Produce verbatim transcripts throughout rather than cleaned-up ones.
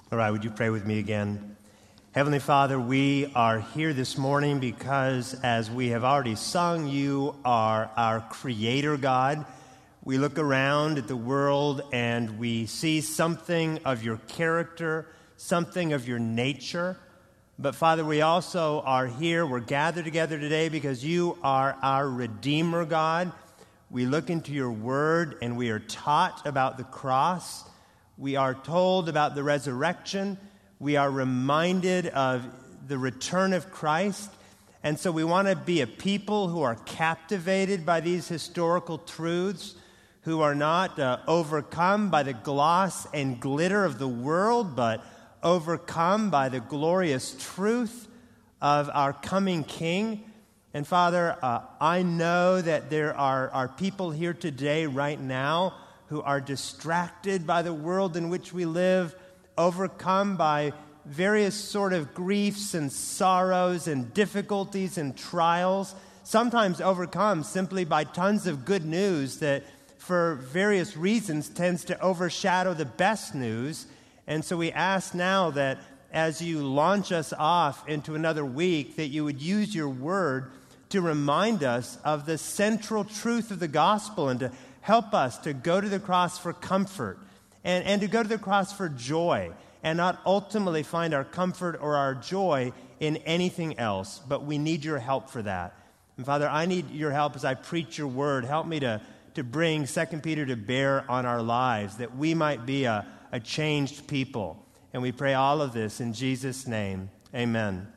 All right, would you pray with me again? Heavenly Father, we are here this morning because, as we have already sung, you are our Creator God. We look around at the world and we see something of your character, something of your nature. But Father, we also are here, we're gathered together today because you are our Redeemer God. We look into your word and we are taught about the cross. We are told about the resurrection. We are reminded of the return of Christ. And so we want to be a people who are captivated by these historical truths, who are not uh, overcome by the gloss and glitter of the world, but overcome by the glorious truth of our coming King. And Father, uh, I know that there are, are people here today, right now, who are distracted by the world in which we live, overcome by various sort of griefs and sorrows and difficulties and trials, sometimes overcome simply by tons of good news that for various reasons tends to overshadow the best news. And so we ask now that as you launch us off into another week, that you would use your word to remind us of the central truth of the gospel and to help us to go to the cross for comfort and, and to go to the cross for joy and not ultimately find our comfort or our joy in anything else. But we need your help for that. And Father, I need your help as I preach your word. Help me to, to bring Second Peter to bear on our lives, that we might be a, a changed people. And we pray all of this in Jesus' name. Amen.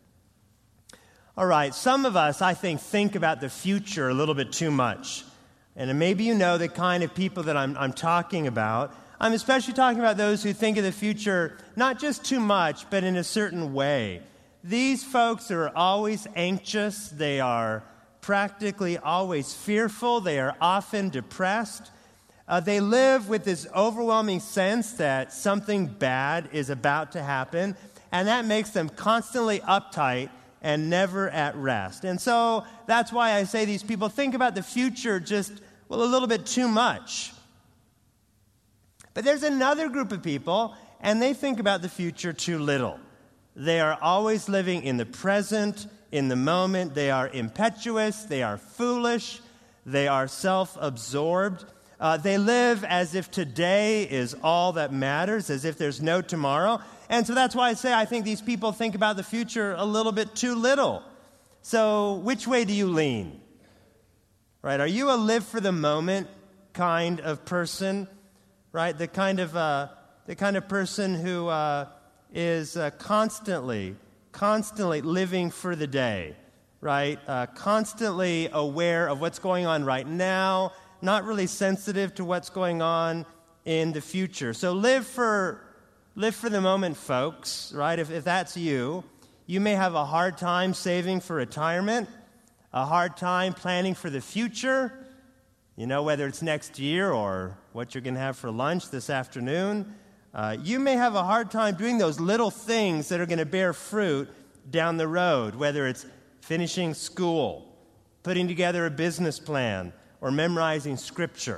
All right, some of us, I think, think about the future a little bit too much. And maybe you know the kind of people that I'm, I'm talking about. I'm especially talking about those who think of the future not just too much, but in a certain way. These folks are always anxious. They are practically always fearful. They are often depressed. Uh, they live with this overwhelming sense that something bad is about to happen, and that makes them constantly uptight and never at rest. And so that's why I say these people think about the future just, well, a little bit too much. But there's another group of people, and they think about the future too little. They are always living in the present, in the moment. They are impetuous. They are foolish. They are self-absorbed. Uh, they live as if today is all that matters, as if there's no tomorrow. And so that's why I say I think these people think about the future a little bit too little. So which way do you lean? Right? Are you a live for the moment kind of person? Right? The kind of uh, the kind of person who uh, is uh, constantly, constantly living for the day. Right? Uh, constantly aware of what's going on right now. Not really sensitive to what's going on in the future. So live for live for the moment, folks, right? If, if that's you, you may have a hard time saving for retirement, a hard time planning for the future, you know, whether it's next year or what you're going to have for lunch this afternoon. Uh, you may have a hard time doing those little things that are going to bear fruit down the road, whether it's finishing school, putting together a business plan, or memorizing Scripture.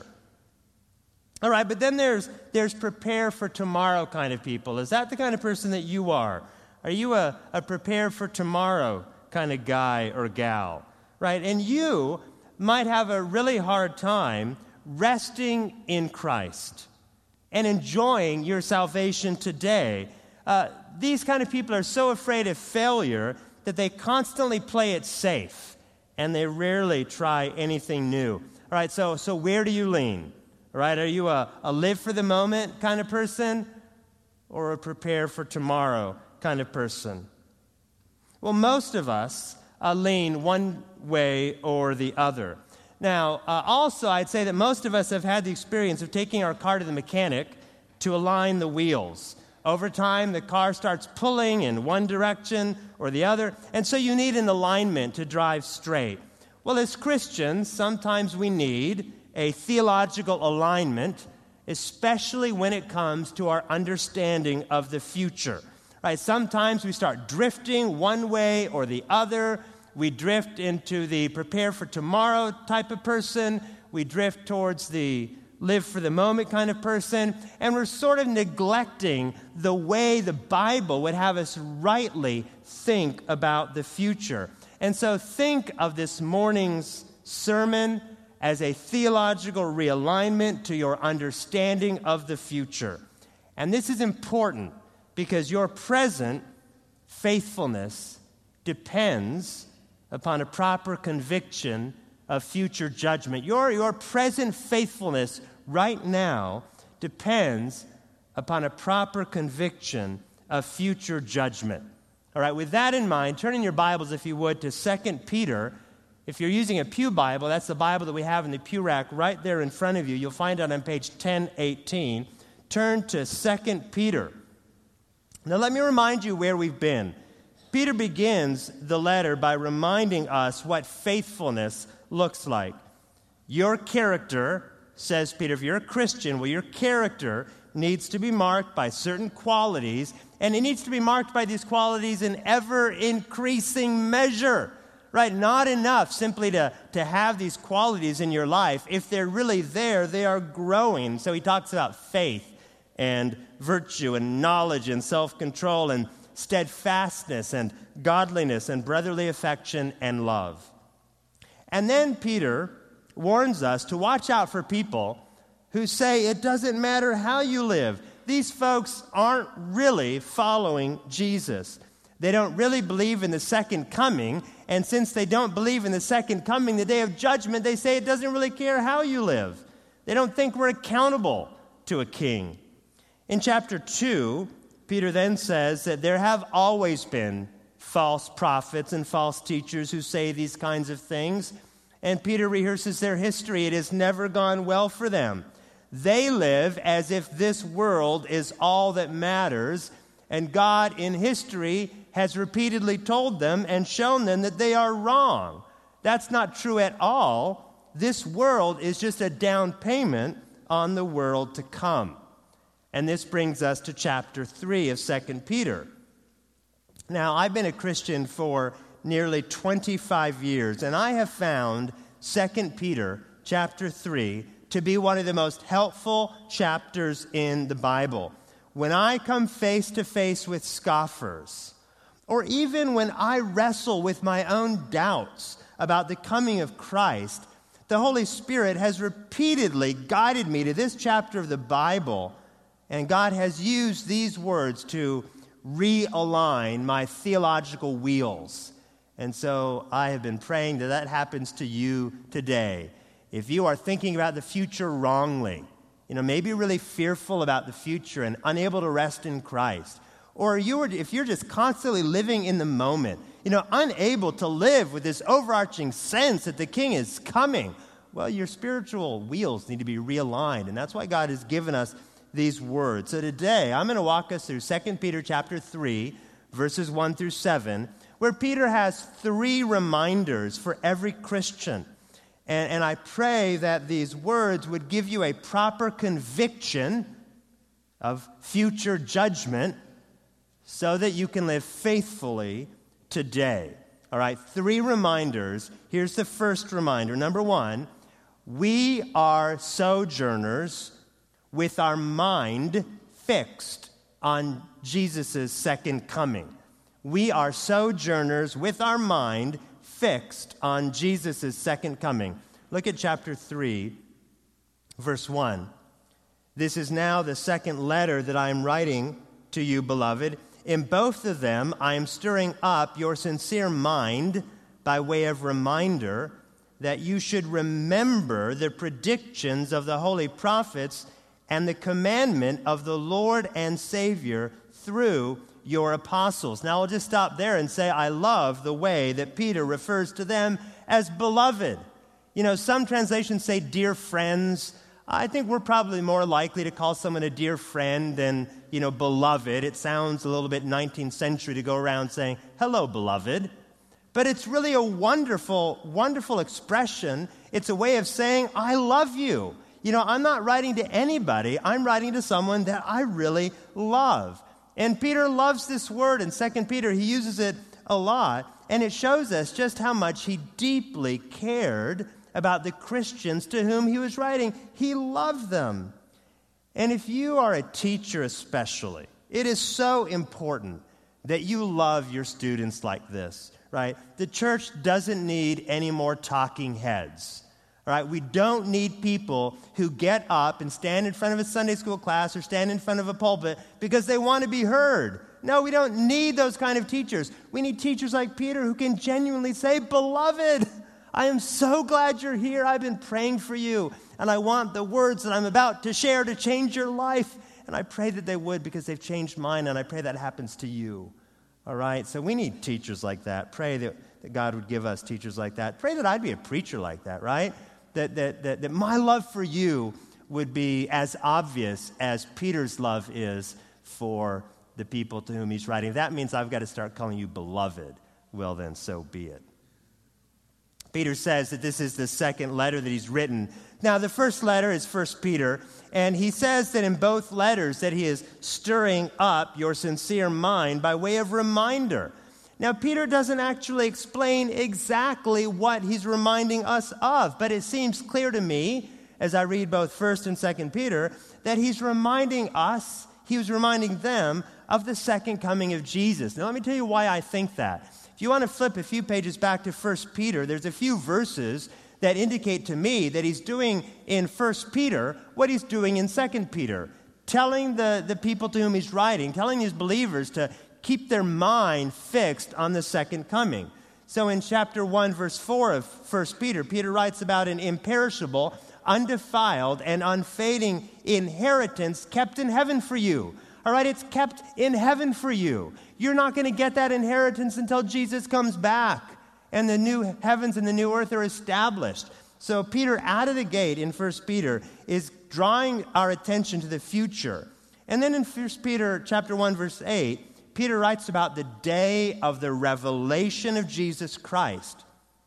All right, but then there's there's prepare for tomorrow kind of people. Is that the kind of person that you are? Are you a, a prepare for tomorrow kind of guy or gal? Right, and you might have a really hard time resting in Christ and enjoying your salvation today. Uh, these kind of people are so afraid of failure that they constantly play it safe, and they rarely try anything new. All right, so so where do you lean? All right, are you a, a live for the moment kind of person or a prepare for tomorrow kind of person? Well, most of us uh, lean one way or the other. Now, uh, also, I'd say that most of us have had the experience of taking our car to the mechanic to align the wheels. Over time, the car starts pulling in one direction or the other, and so you need an alignment to drive straight. Well, as Christians, sometimes we need a theological alignment, especially when it comes to our understanding of the future. Right? Sometimes we start drifting one way or the other. We drift into the prepare for tomorrow type of person. We drift towards the live for the moment kind of person, and we're sort of neglecting the way the Bible would have us rightly think about the future. And so think of this morning's sermon as a theological realignment to your understanding of the future. And this is important because your present faithfulness depends upon a proper conviction of future judgment. Your, your present faithfulness right now depends upon a proper conviction of future judgment. All right, with that in mind, turn in your Bibles, if you would, to Second Peter. If you're using a pew Bible, that's the Bible that we have in the pew rack right there in front of you. You'll find it on page ten eighteen. Turn to Second Peter. Now, let me remind you where we've been. Peter begins the letter by reminding us what faithfulness looks like. Your character, says Peter, if you're a Christian, well, your character needs to be marked by certain qualities, and it needs to be marked by these qualities in ever-increasing measure, right? Not enough simply to, to have these qualities in your life. If they're really there, they are growing. So he talks about faith and virtue and knowledge and self-control and steadfastness and godliness and brotherly affection and love. And then Peter warns us to watch out for people who say it doesn't matter how you live. These folks aren't really following Jesus. They don't really believe in the second coming, and since they don't believe in the second coming, the day of judgment, they say it doesn't really care how you live. They don't think we're accountable to a king. In chapter two, Peter then says that there have always been false prophets and false teachers who say these kinds of things, and Peter rehearses their history. It has never gone well for them. They live as if this world is all that matters, and God in history has repeatedly told them and shown them that they are wrong. That's not true at all. This world is just a down payment on the world to come. And this brings us to chapter three of Second Peter. Now, I've been a Christian for nearly twenty-five years, and I have found Second Peter chapter three to be one of the most helpful chapters in the Bible. When I come face to face with scoffers, or even when I wrestle with my own doubts about the coming of Christ, the Holy Spirit has repeatedly guided me to this chapter of the Bible, and God has used these words to realign my theological wheels. And so I have been praying that that happens to you today. If you are thinking about the future wrongly, you know, maybe really fearful about the future and unable to rest in Christ, or you are, if you're just constantly living in the moment, you know, unable to live with this overarching sense that the King is coming, well, your spiritual wheels need to be realigned, and that's why God has given us these words. So today, I'm going to walk us through Second Peter chapter three, verses one through seven, where Peter has three reminders for every Christian. And, and I pray that these words would give you a proper conviction of future judgment so that you can live faithfully today. All right, three reminders. Here's the first reminder. Number one, we are sojourners with our mind fixed on Jesus' second coming. We are sojourners with our mind fixed on Jesus' second coming. Look at chapter three, verse one. This is now the second letter that I am writing to you, beloved. In both of them, I am stirring up your sincere mind by way of reminder that you should remember the predictions of the holy prophets and the commandment of the Lord and Savior through your apostles. Now, I'll just stop there and say I love the way that Peter refers to them as beloved. You know, some translations say dear friends. I think we're probably more likely to call someone a dear friend than, you know, beloved. It sounds a little bit nineteenth century to go around saying, hello, beloved. But it's really a wonderful, wonderful expression. It's a way of saying, I love you. You know, I'm not writing to anybody. I'm writing to someone that I really love. And Peter loves this word. In Second Peter, he uses it a lot. And it shows us just how much he deeply cared about the Christians to whom he was writing. He loved them. And if you are a teacher especially, it is so important that you love your students like this, right? The church doesn't need any more talking heads, right? We don't need people who get up and stand in front of a Sunday school class or stand in front of a pulpit because they want to be heard. No, we don't need those kind of teachers. We need teachers like Peter who can genuinely say, "Beloved, I am so glad you're here. I've been praying for you, and I want the words that I'm about to share to change your life." And I pray that they would because they've changed mine, and I pray that happens to you. All right? So we need teachers like that. Pray that, that God would give us teachers like that. Pray that I'd be a preacher like that, right? That, that, that, that my love for you would be as obvious as Peter's love is for the people to whom he's writing. If that means I've got to start calling you beloved, well then, so be it. Peter says that this is the second letter that he's written. Now, the first letter is First Peter, and he says that in both letters that he is stirring up your sincere mind by way of reminder. Now, Peter doesn't actually explain exactly what he's reminding us of, but it seems clear to me, as I read both First and Second Peter, that he's reminding us, he was reminding them of the second coming of Jesus. Now, let me tell you why I think that. If you want to flip a few pages back to First Peter, there's a few verses that indicate to me that he's doing in First Peter what he's doing in Second Peter, telling the, the people to whom he's writing, telling his believers to keep their mind fixed on the second coming. So in chapter one, verse four of First Peter, Peter writes about an imperishable, undefiled, and unfading inheritance kept in heaven for you. All right, it's kept in heaven for you. You're not going to get that inheritance until Jesus comes back and the new heavens and the new earth are established. So Peter, out of the gate in First Peter, is drawing our attention to the future. And then in First Peter chapter one, verse eight, Peter writes about the day of the revelation of Jesus Christ.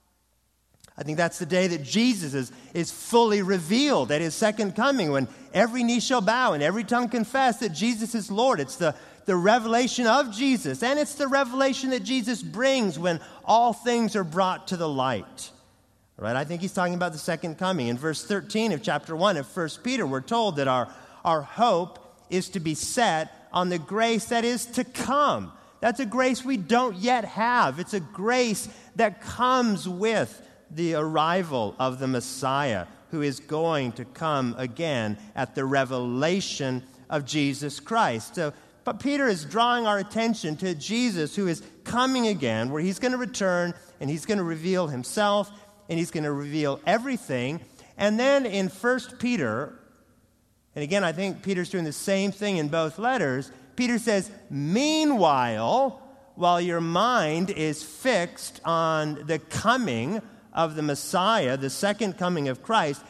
I think that's the day that Jesus is, is fully revealed at his second coming, when every knee shall bow and every tongue confess that Jesus is Lord. It's the, the revelation of Jesus, and it's the revelation that Jesus brings when all things are brought to the light. All right, I think he's talking about the second coming. In verse thirteen of chapter one of First Peter, we're told that our, our hope is to be set on the grace that is to come. That's a grace we don't yet have. It's a grace that comes with the arrival of the Messiah, who is going to come again at the revelation of Jesus Christ. So, but Peter is drawing our attention to Jesus, who is coming again, where he's going to return and he's going to reveal himself and he's going to reveal everything. And then in First Peter, and again, I think Peter's doing the same thing in both letters, Peter says, meanwhile, while your mind is fixed on the coming of the Messiah, the second coming of Christ,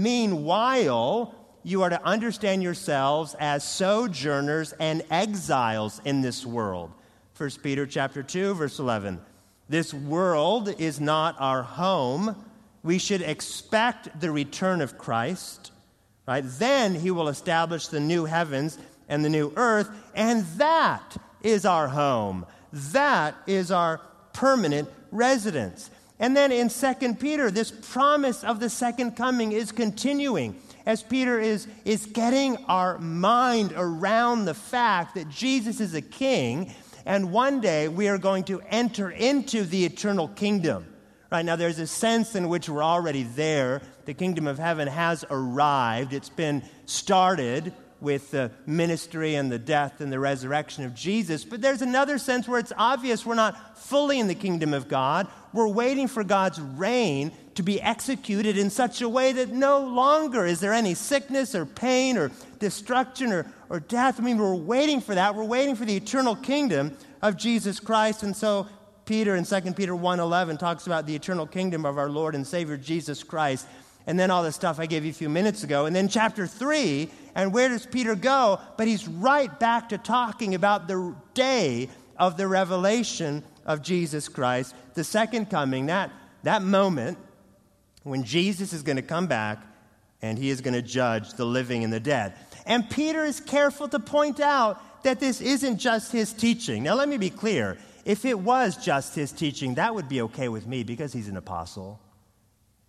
meanwhile, you are to understand yourselves as sojourners and exiles in this world. First Peter chapter two, verse eleven. This world is not our home. We should expect the return of Christ, right? Then he will establish the new heavens and the new earth, and that is our home. That is our permanent residence. And then in Second Peter, this promise of the second coming is continuing as Peter is, is getting our mind around the fact that Jesus is a king, and one day we are going to enter into the eternal kingdom. Right now, there's a sense in which we're already there. The kingdom of heaven has arrived. It's been started with the ministry and the death and the resurrection of Jesus. But there's another sense where it's obvious we're not fully in the kingdom of God. We're waiting for God's reign to be executed in such a way that no longer is there any sickness or pain or destruction or, or death. I mean, we're waiting for that. We're waiting for the eternal kingdom of Jesus Christ. And so Peter in Second Peter one eleven talks about the eternal kingdom of our Lord and Savior Jesus Christ. And then all the stuff I gave you a few minutes ago. And then chapter three, and where does Peter go? But he's right back to talking about the day of the revelation of Jesus Christ, the second coming, that, that moment when Jesus is going to come back and he is going to judge the living and the dead. And Peter is careful to point out that this isn't just his teaching. Now, let me be clear. If it was just his teaching, that would be okay with me because he's an apostle.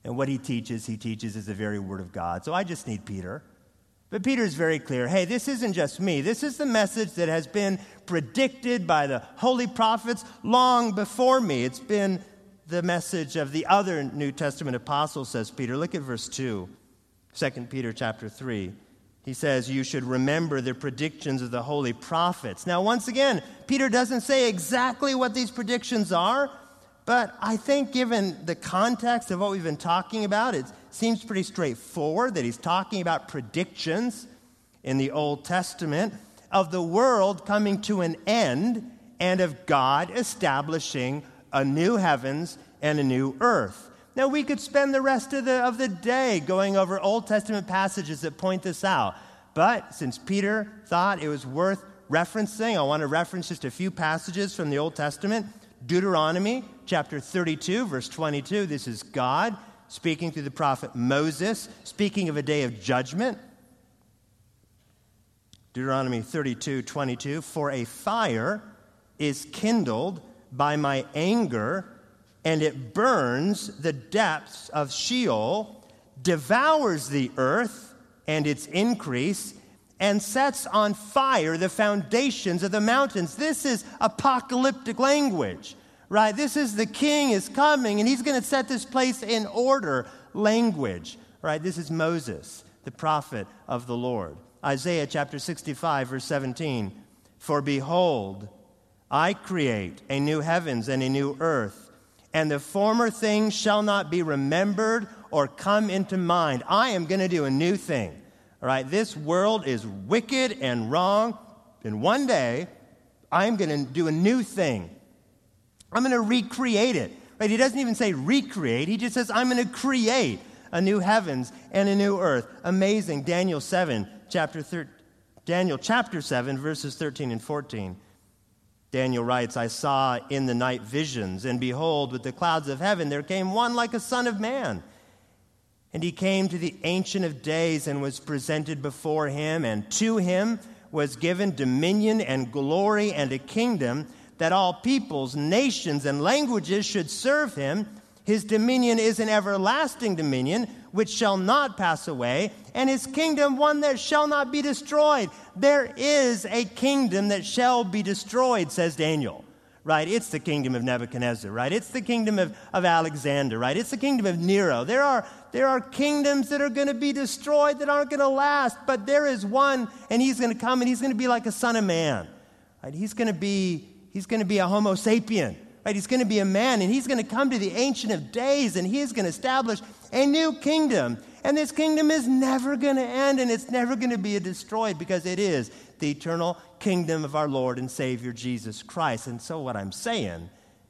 And what he teaches, he teaches is the very word of God. So I just need Peter. But Peter is very clear. Hey, this isn't just me. This is the message that has been predicted by the holy prophets long before me. It's been the message of the other New Testament apostles, says Peter. Look at verse two, Second Peter chapter three. He says, you should remember the predictions of the holy prophets. Now, once again, Peter doesn't say exactly what these predictions are, but I think given the context of what we've been talking about, it seems pretty straightforward that he's talking about predictions in the Old Testament of the world coming to an end and of God establishing a new heavens and a new earth. Now, we could spend the rest of the, of the day going over Old Testament passages that point this out. But since Peter thought it was worth referencing, I want to reference just a few passages from the Old Testament. Deuteronomy chapter thirty-two, verse twenty-two. This is God speaking through the prophet Moses, speaking of a day of judgment. Deuteronomy thirty-two, twenty-two. For a fire is kindled by my anger, and it burns the depths of Sheol, devours the earth and its increase, and sets on fire the foundations of the mountains. This is apocalyptic language, right? This is the king is coming, and he's going to set this place in order language, right? This is Moses, the prophet of the Lord. Isaiah chapter sixty-five, verse seventeen. For behold, I create a new heavens and a new earth, and the former things shall not be remembered or come into mind. I am going to do a new thing. All right, this world is wicked and wrong, and one day I'm going to do a new thing. I'm going to recreate it. Right? He doesn't even say recreate. He just says, I'm going to create a new heavens and a new earth. Amazing. Daniel seven, chapter thir- Daniel chapter seven, verses thirteen and fourteen. Daniel writes, I saw in the night visions, and behold, with the clouds of heaven there came one like a son of man. And he came to the Ancient of Days and was presented before him, and to him was given dominion and glory and a kingdom, that all peoples, nations, and languages should serve him. His dominion is an everlasting dominion, which shall not pass away, and his kingdom one that shall not be destroyed. There is a kingdom that shall be destroyed, says Daniel. Right? It's the kingdom of Nebuchadnezzar, right? It's the kingdom of, of Alexander, right? It's the kingdom of Nero. There are, there are kingdoms that are going to be destroyed that aren't going to last, but there is one, and he's going to come, and he's going to be like a son of man. Right? He's going to be, he's going to be a homo sapien. Right? He's going to be a man, and he's going to come to the Ancient of Days, and he is going to establish a new kingdom. And this kingdom is never going to end, and it's never going to be destroyed, because it is the eternal kingdom of our Lord and Savior, Jesus Christ. And so what I'm saying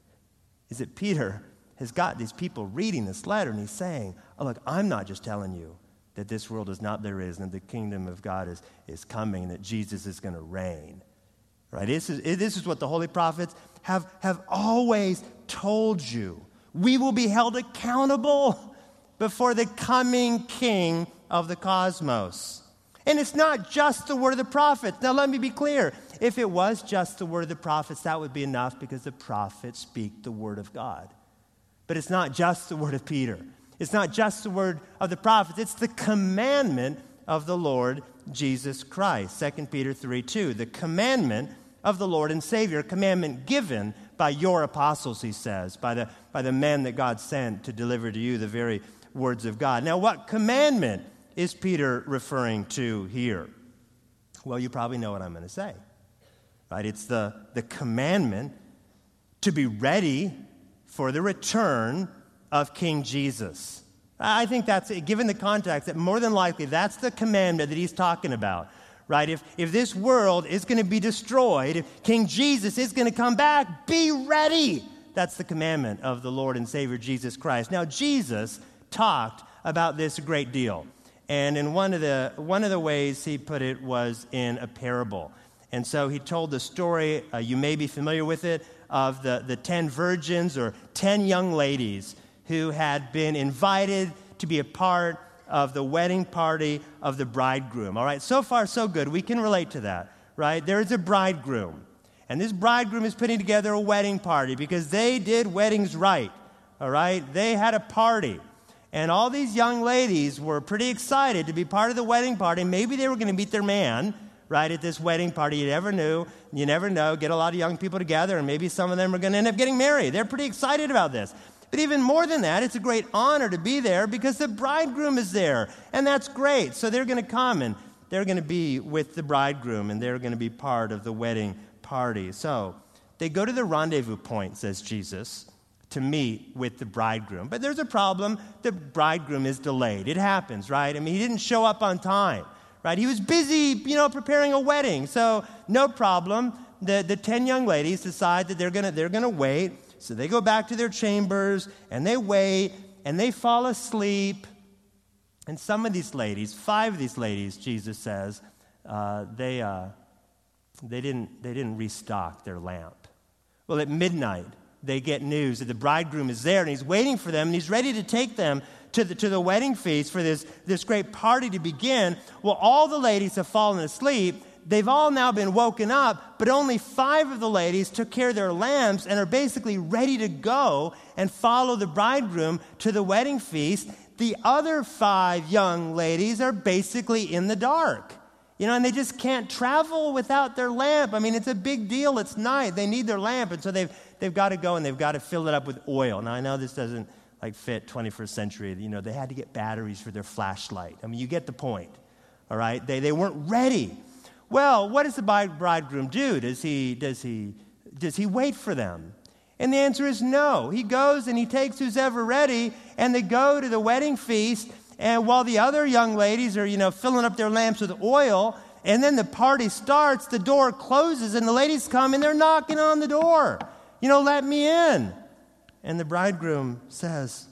is that Peter has got these people reading this letter, and he's saying, oh, look, I'm not just telling you that this world is not there is, and that the kingdom of God is, is coming, and that Jesus is going to reign. Right? This is, this is what the holy prophets have, have always told you. We will be held accountable before the coming king of the cosmos. And it's not just the word of the prophets. Now, let me be clear. If it was just the word of the prophets, that would be enough, because the prophets speak the word of God. But it's not just the word of Peter. It's not just the word of the prophets. It's the commandment of the Lord Jesus Christ. Second Peter three two, the commandment of the Lord and Savior, a commandment given by your apostles, he says, by the, by the men that God sent to deliver to you the very words of God. Now, what commandment is Peter referring to here? Well, you probably know what I'm going to say, right? It's the, the commandment to be ready for the return of King Jesus. I think that's, given the context, that more than likely that's the commandment that he's talking about, right? If, if this world is going to be destroyed, if King Jesus is going to come back, be ready. That's the commandment of the Lord and Savior Jesus Christ. Now, Jesus talked about this a great deal. And in one of the one of the ways he put it was in a parable. And so he told the story, uh, you may be familiar with it, of the, the ten virgins or ten young ladies who had been invited to be a part of the wedding party of the bridegroom. All right, so far so good. We can relate to that, right? There is a bridegroom. And this bridegroom is putting together a wedding party because they did weddings right, all right? They had a party. And all these young ladies were pretty excited to be part of the wedding party. Maybe they were going to meet their man, right, at this wedding party. You never knew. You never know. Get a lot of young people together, and maybe some of them are going to end up getting married. They're pretty excited about this. But even more than that, it's a great honor to be there because the bridegroom is there, and that's great. So they're going to come, and they're going to be with the bridegroom, and they're going to be part of the wedding party. So they go to the rendezvous point, says Jesus, to meet with the bridegroom. But there's a problem. The bridegroom is delayed. It happens, right? I mean, he didn't show up on time, right? He was busy, you know, preparing a wedding. So no problem. The the ten young ladies decide that they're gonna they're gonna wait. So they go back to their chambers and they wait and they fall asleep. And some of these ladies, five of these ladies, Jesus says, uh, they uh, they didn't they didn't restock their lamp. Well, at midnight, they get news that the bridegroom is there, and he's waiting for them, and he's ready to take them to the, to the wedding feast for this, this great party to begin. Well, all the ladies have fallen asleep. They've all now been woken up, but only five of the ladies took care of their lamps and are basically ready to go and follow the bridegroom to the wedding feast. The other five young ladies are basically in the dark. You know, and they just can't travel without their lamp. I mean, it's a big deal. It's night. They need their lamp, and so they've they've got to go and they've got to fill it up with oil. Now, I know this doesn't like fit twenty-first century. You know, they had to get batteries for their flashlight. I mean, you get the point. All right, they they weren't ready. Well, what does the bridegroom do? Does he does he does he wait for them? And the answer is no. He goes and he takes who's ever ready, and they go to the wedding feast. And while the other young ladies are, you know, filling up their lamps with oil, and then the party starts, the door closes, and the ladies come, and they're knocking on the door. You know, let me in. And the bridegroom says,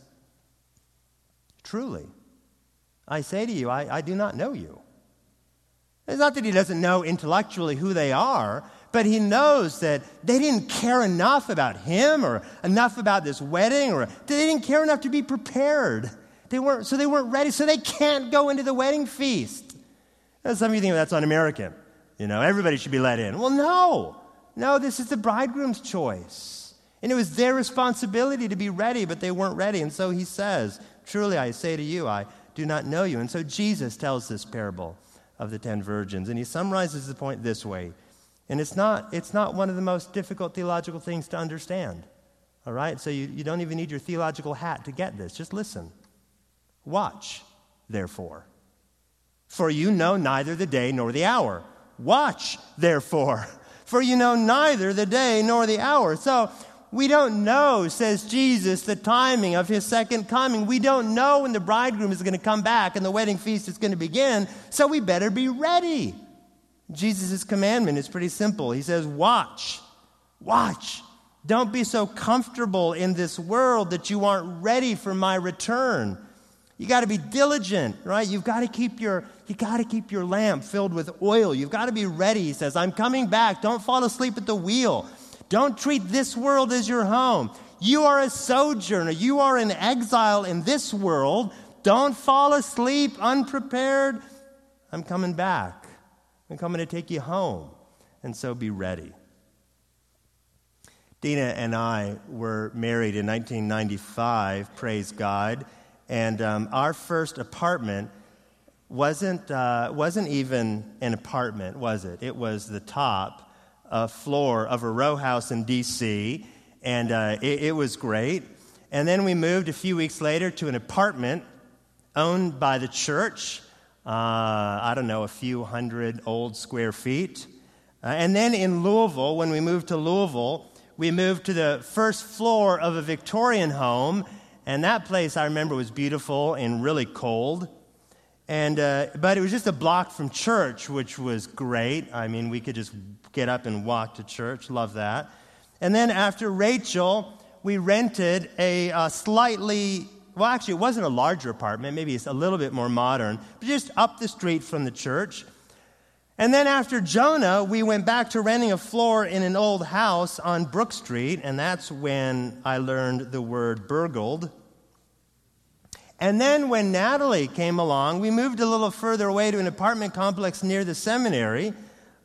truly, I say to you, I, I do not know you. It's not that he doesn't know intellectually who they are, but he knows that they didn't care enough about him or enough about this wedding, or they didn't care enough to be prepared. They weren't, so they weren't ready, so they can't go into the wedding feast. Now, some of you think that's un-American. You know, everybody should be let in. Well, no. No, this is the bridegroom's choice. And it was their responsibility to be ready, but they weren't ready. And so he says, truly I say to you, I do not know you. And so Jesus tells this parable of the ten virgins. And he summarizes the point this way. And it's not, it's not one of the most difficult theological things to understand. All right? So you, you don't even need your theological hat to get this. Just listen. Watch, therefore, for you know neither the day nor the hour. Watch, therefore, for you know neither the day nor the hour. So we don't know, says Jesus, the timing of his second coming. We don't know when the bridegroom is going to come back and the wedding feast is going to begin, so we better be ready. Jesus' commandment is pretty simple. He says, watch, watch. Don't be so comfortable in this world that you aren't ready for my return. You got to be diligent, right? You've got to keep your you got to keep your lamp filled with oil. You've got to be ready. He says, I'm coming back. Don't fall asleep at the wheel. Don't treat this world as your home. You are a sojourner. You are an exile in this world. Don't fall asleep unprepared. I'm coming back. I'm coming to take you home. And so be ready. Dina and I were married in nineteen ninety-five, praise God. And um, our first apartment wasn't uh, wasn't even an apartment, was it? It was the top uh, floor of a row house in D C, and uh, it, it was great. And then we moved a few weeks later to an apartment owned by the church. Uh, I don't know, a few hundred old square feet. Uh, and then in Louisville, when we moved to Louisville, we moved to the first floor of a Victorian home. And that place, I remember, was beautiful and really cold. And uh, but it was just a block from church, which was great. I mean, we could just get up and walk to church. Love that. And then after Rachel, we rented a, a slightly, well, actually, it wasn't a larger apartment. Maybe it's a little bit more modern, but just up the street from the church. And then after Jonah, we went back to renting a floor in an old house on Brook Street, and that's when I learned the word burgled. And then when Natalie came along, we moved a little further away to an apartment complex near the seminary,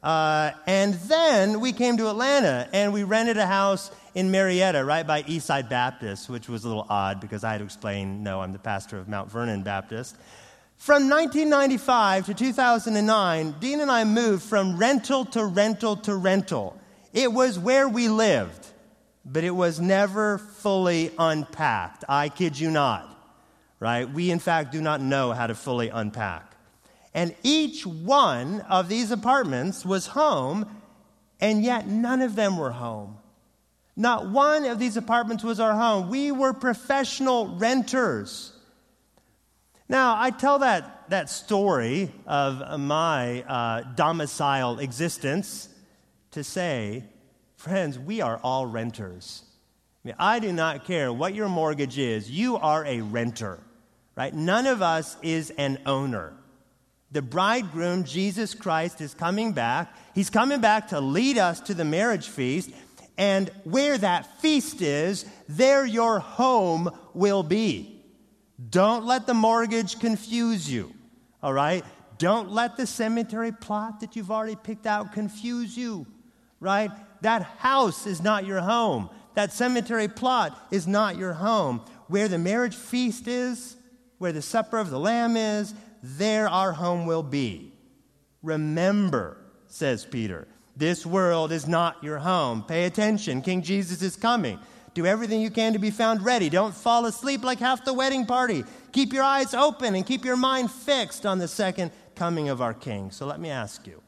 Uh, and then we came to Atlanta, and we rented a house in Marietta, right by Eastside Baptist, which was a little odd because I had to explain, no, I'm the pastor of Mount Vernon Baptist. From nineteen ninety-five to two thousand nine, Dean and I moved from rental to rental to rental. It was where we lived, but it was never fully unpacked. I kid you not, right? We, in fact, do not know how to fully unpack. And each one of these apartments was home, and yet none of them were home. Not one of these apartments was our home. We were professional renters. Now, I tell that, that story of my uh, domicile existence to say, friends, we are all renters. I mean, I do not care what your mortgage is. You are a renter, right? None of us is an owner. The bridegroom, Jesus Christ, is coming back. He's coming back to lead us to the marriage feast. And where that feast is, there your home will be. Don't let the mortgage confuse you, all right? Don't let the cemetery plot that you've already picked out confuse you, right? That house is not your home. That cemetery plot is not your home. Where the marriage feast is, where the supper of the Lamb is, there our home will be. Remember, says Peter, this world is not your home. Pay attention. King Jesus is coming. Do everything you can to be found ready. Don't fall asleep like half the wedding party. Keep your eyes open and keep your mind fixed on the second coming of our King. So let me ask you.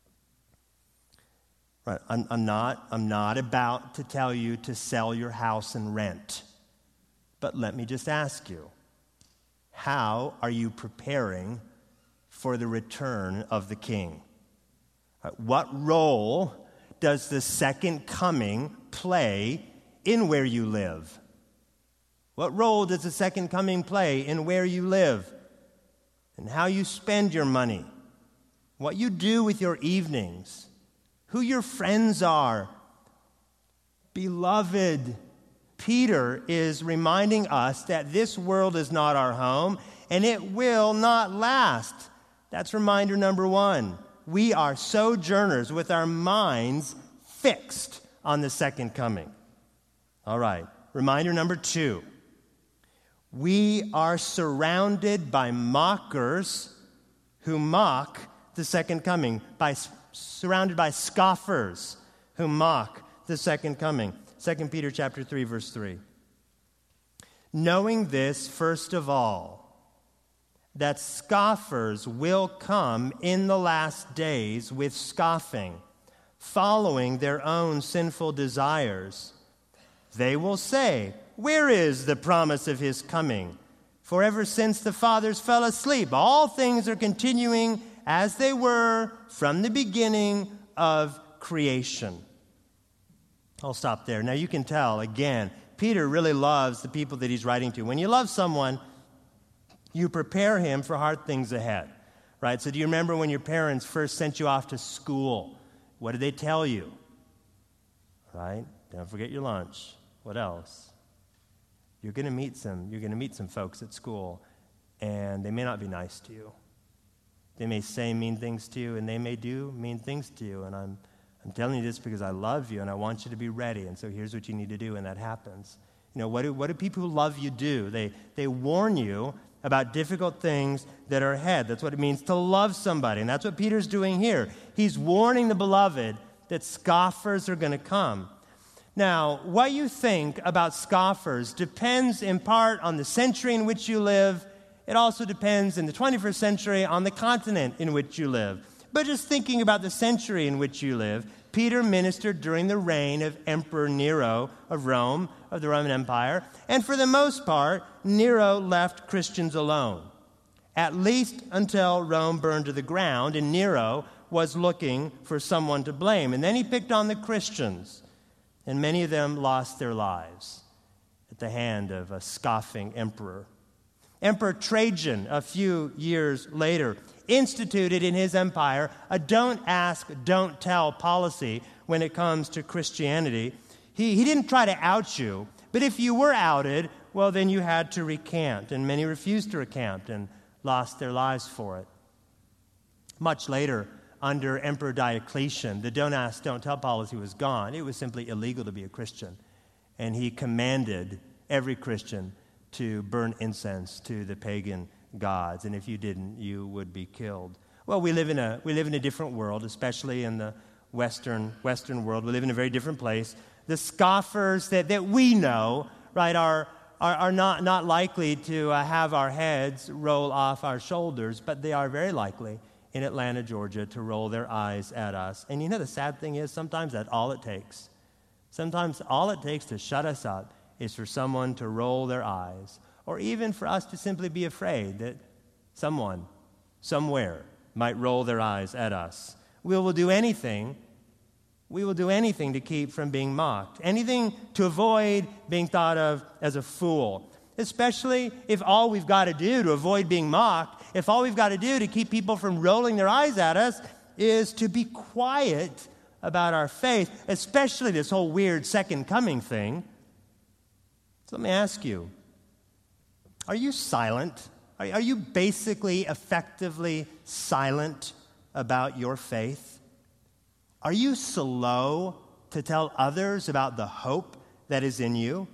Right, I'm, I'm not, I'm not about to tell you to sell your house and rent. But let me just ask you. How are you preparing for the return of the King? What role does the second coming play in where you live? What role does the second coming play in where you live? And how you spend your money? What you do with your evenings? Who your friends are? Beloved, Peter is reminding us that this world is not our home, and it will not last. That's reminder number one. We are sojourners with our minds fixed on the second coming. All right, reminder number two. We are surrounded by mockers who mock the second coming, by surrounded by scoffers who mock the second coming. Second Peter chapter three, verse three. Knowing this, first of all, that scoffers will come in the last days with scoffing, following their own sinful desires. They will say, where is the promise of his coming? For ever since the fathers fell asleep, all things are continuing as they were from the beginning of creation. I'll stop there. Now you can tell, again, Peter really loves the people that he's writing to. When you love someone, you prepare him for hard things ahead, right? So do you remember when your parents first sent you off to school? What did they tell you? Right? Don't forget your lunch. What else? You're going to meet some, you're going to meet some folks at school, and they may not be nice to you. They may say mean things to you, and they may do mean things to you, and I'm I'm telling you this because I love you and I want you to be ready. And so here's what you need to do when that happens. You know, what do, what do people who love you do? They, they warn you about difficult things that are ahead. That's what it means to love somebody. And that's what Peter's doing here. He's warning the beloved that scoffers are going to come. Now, what you think about scoffers depends in part on the century in which you live. It also depends in the twenty-first century on the continent in which you live. But just thinking about the century in which you live, Peter ministered during the reign of Emperor Nero of Rome, of the Roman Empire, and for the most part, Nero left Christians alone, at least until Rome burned to the ground, and Nero was looking for someone to blame. And then he picked on the Christians, and many of them lost their lives at the hand of a scoffing emperor. Emperor Trajan, a few years later, instituted in his empire a don't ask, don't tell policy when it comes to Christianity. He, he didn't try to out you, but if you were outed, well, then you had to recant, and many refused to recant and lost their lives for it. Much later, under Emperor Diocletian. The don't ask, don't tell policy was gone. It was simply illegal to be a Christian. And he commanded every Christian to burn incense to the pagan gods. And if you didn't, you would be killed. Well, we live in a we live in a different world, especially in the Western Western world. We live in a very different place. The scoffers that, that we know, right, are are, are not, not likely to uh, have our heads roll off our shoulders, but they are very likely in Atlanta, Georgia, to roll their eyes at us. And you know the sad thing is, sometimes that's all it takes. Sometimes all it takes to shut us up is for someone to roll their eyes, or even for us to simply be afraid that someone, somewhere, might roll their eyes at us. We will do anything, we will do anything to keep from being mocked, anything to avoid being thought of as a fool, especially if all we've got to do to avoid being mocked, if all we've got to do to keep people from rolling their eyes at us is to be quiet about our faith, especially this whole weird second coming thing. So let me ask you, are you silent? Are, are you basically effectively silent about your faith? Are you slow to tell others about the hope that is in you?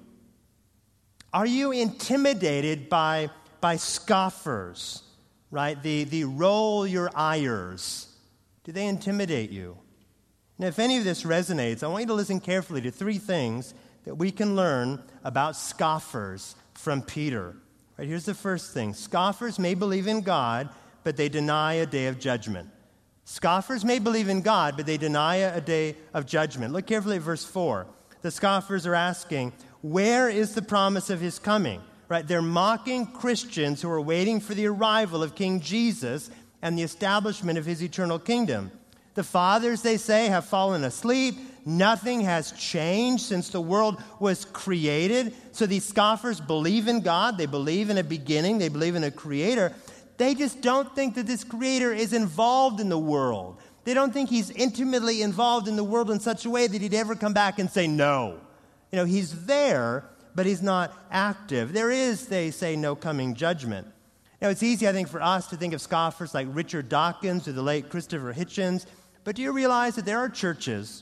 Are you intimidated by, by scoffers, right? The, the roll your eyers. Do they intimidate you? Now, if any of this resonates, I want you to listen carefully to three things that we can learn about scoffers from Peter. Right, here's the first thing. Scoffers may believe in God, but they deny a day of judgment. Scoffers may believe in God, but they deny a day of judgment. Look carefully at verse four. The scoffers are asking, where is the promise of his coming? Right? They're mocking Christians who are waiting for the arrival of King Jesus and the establishment of his eternal kingdom. The fathers, they say, have fallen asleep. Nothing has changed since the world was created. So these scoffers believe in God. They believe in a beginning. They believe in a creator. They just don't think that this creator is involved in the world. They don't think he's intimately involved in the world in such a way that he'd ever come back and say no. You know, he's there, but he's not active. There is, they say, no coming judgment. Now, it's easy, I think, for us to think of scoffers like Richard Dawkins or the late Christopher Hitchens. But do you realize that there are churches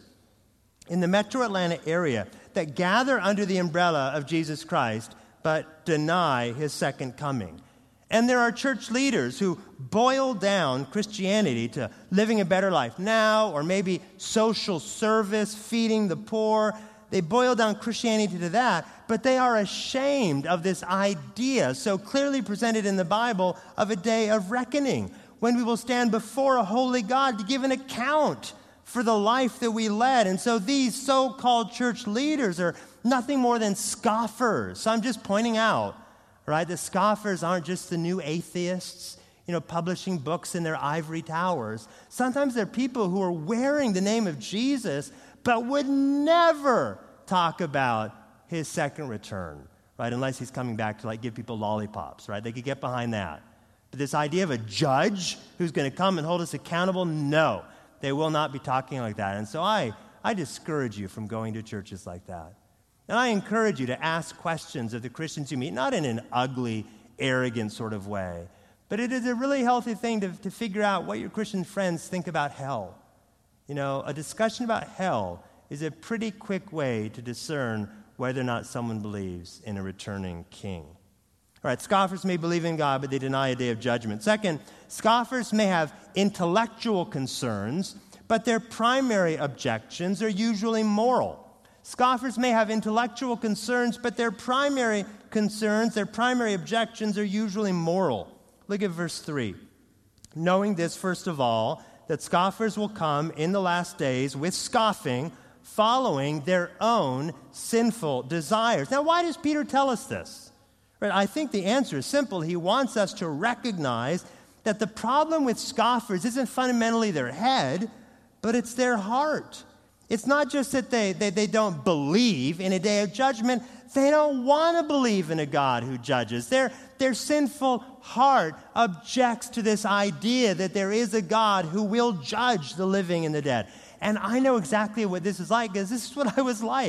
in the metro Atlanta area that gather under the umbrella of Jesus Christ but deny his second coming? And there are church leaders who boil down Christianity to living a better life now, or maybe social service, feeding the poor. They boil down Christianity to that, but they are ashamed of this idea so clearly presented in the Bible of a day of reckoning, when we will stand before a holy God to give an account for the life that we led. And so these so-called church leaders are nothing more than scoffers. So I'm just pointing out, right, the scoffers aren't just the new atheists, you know, publishing books in their ivory towers. Sometimes they're people who are wearing the name of Jesus, but would never talk about his second return, right, unless he's coming back to, like, give people lollipops, right? They could get behind that. But this idea of a judge who's going to come and hold us accountable, no, they will not be talking like that. And so I, I discourage you from going to churches like that. And I encourage you to ask questions of the Christians you meet, not in an ugly, arrogant sort of way, but it is a really healthy thing to, to figure out what your Christian friends think about hell. You know, a discussion about hell is a pretty quick way to discern whether or not someone believes in a returning king. All right, scoffers may believe in God, but they deny a day of judgment. Second, scoffers may have intellectual concerns, but their primary objections are usually moral. Scoffers may have intellectual concerns, but their primary concerns, their primary objections are usually moral. Look at verse three. Knowing this, first of all, that scoffers will come in the last days with scoffing, following their own sinful desires. Now, why does Peter tell us this? Right, I think the answer is simple. He wants us to recognize that the problem with scoffers isn't fundamentally their head, but it's their heart. It's not just that they, they, they don't believe in a day of judgment. They don't want to believe in a God who judges. Their, their sinful heart objects to this idea that there is a God who will judge the living and the dead. And I know exactly what this is like, because this is what I was like.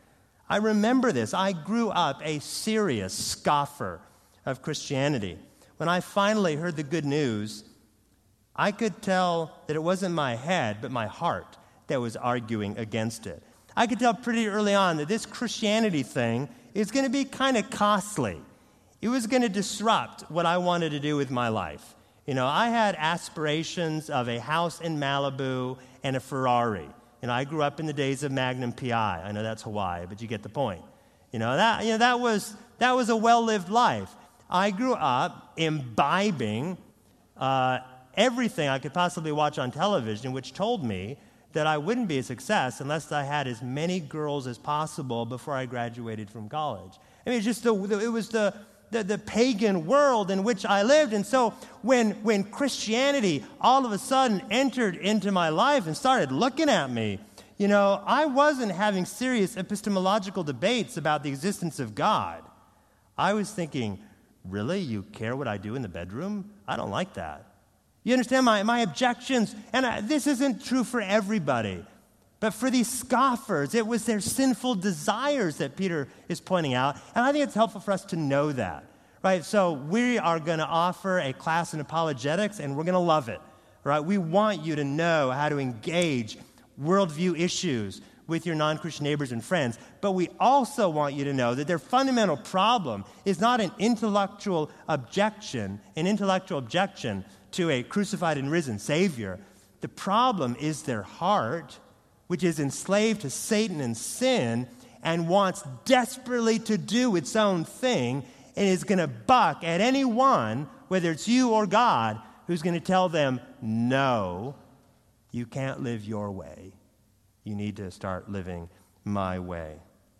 I remember this. I grew up a serious scoffer of Christianity. When I finally heard the good news, I could tell that it wasn't my head, but my heart that was arguing against it. I could tell pretty early on that this Christianity thing is going to be kind of costly. It was going to disrupt what I wanted to do with my life. You know, I had aspirations of a house in Malibu and a Ferrari. You know, I grew up in the days of Magnum P I. I know that's Hawaii, but you get the point. You know, that, you know, that was that was a well-lived life. I grew up imbibing uh, everything I could possibly watch on television, which told me that I wouldn't be a success unless I had as many girls as possible before I graduated from college. I mean, it's just the, it was the, the the pagan world in which I lived. And so when when Christianity all of a sudden entered into my life and started looking at me, you know, I wasn't having serious epistemological debates about the existence of God. I was thinking, really? You care what I do in the bedroom? I don't like that. You understand my, my objections? And I, this isn't true for everybody. But for these scoffers, it was their sinful desires that Peter is pointing out. And I think it's helpful for us to know that. Right? So we are going to offer a class in apologetics, and we're going to love it. Right? We want you to know how to engage worldview issues with your non-Christian neighbors and friends. But we also want you to know that their fundamental problem is not an intellectual objection, an intellectual objection to a crucified and risen Savior. The problem is their heart, which is enslaved to Satan and sin and wants desperately to do its own thing and is going to buck at anyone, whether it's you or God, who's going to tell them, no, you can't live your way. You need to start living my way.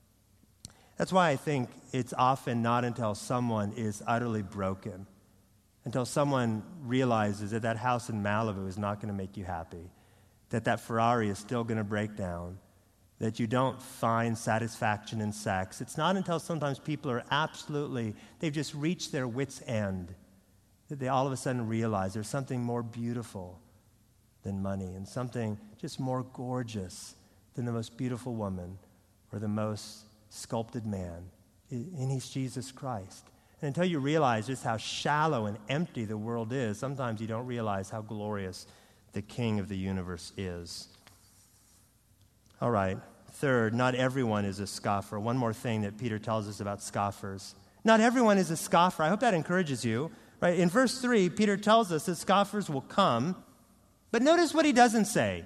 That's why I think it's often not until someone is utterly broken, until someone realizes that that house in Malibu is not going to make you happy, that that Ferrari is still going to break down, that you don't find satisfaction in sex. It's not until sometimes people are absolutely, they've just reached their wits' end, that they all of a sudden realize there's something more beautiful than money and something just more gorgeous than the most beautiful woman or the most sculpted man. And he's Jesus Christ. And until you realize just how shallow and empty the world is, sometimes you don't realize how glorious the King of the universe is. All right, third, not everyone is a scoffer. One more thing that Peter tells us about scoffers. Not everyone is a scoffer. I hope that encourages you. Right? In verse three, Peter tells us that scoffers will come. But notice what he doesn't say.